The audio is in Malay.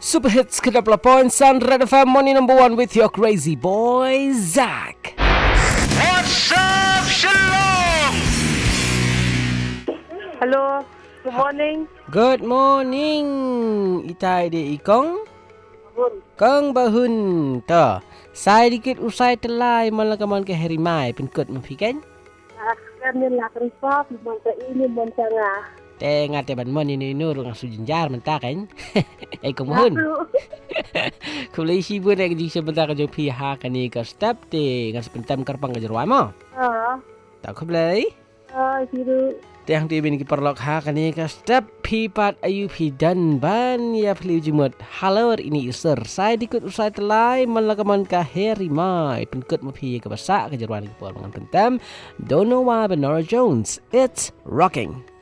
Super Hits ke-80.9 Red FM Morning number 1 with your crazy boy Zach. What's up, Shalom? Hello, good morning. Good morning. Itai di ikong Kang bahun ta. Sai dikit usai telai malakaman ke herimai penkut mafikan. Kami nak risau, masa ini mencara. Tengah teban mon ini nurung sujinjar mentak kan. Kang bahun. Kulai sibu nak di sebentar ke jopi ha kani ka step te ngas pentam karpang ke jerwa mo. Tak kulai. Siru. Tiang ti bin ki perlok ha kani ka step pipat ayu dan ban ya pli jumut. Halo ini user. Saya dikut usai telai malakaman ka herimai penkut mapi ke basak ke jerwa ni por pentam. Don't know why but Nora Jones. It's rocking.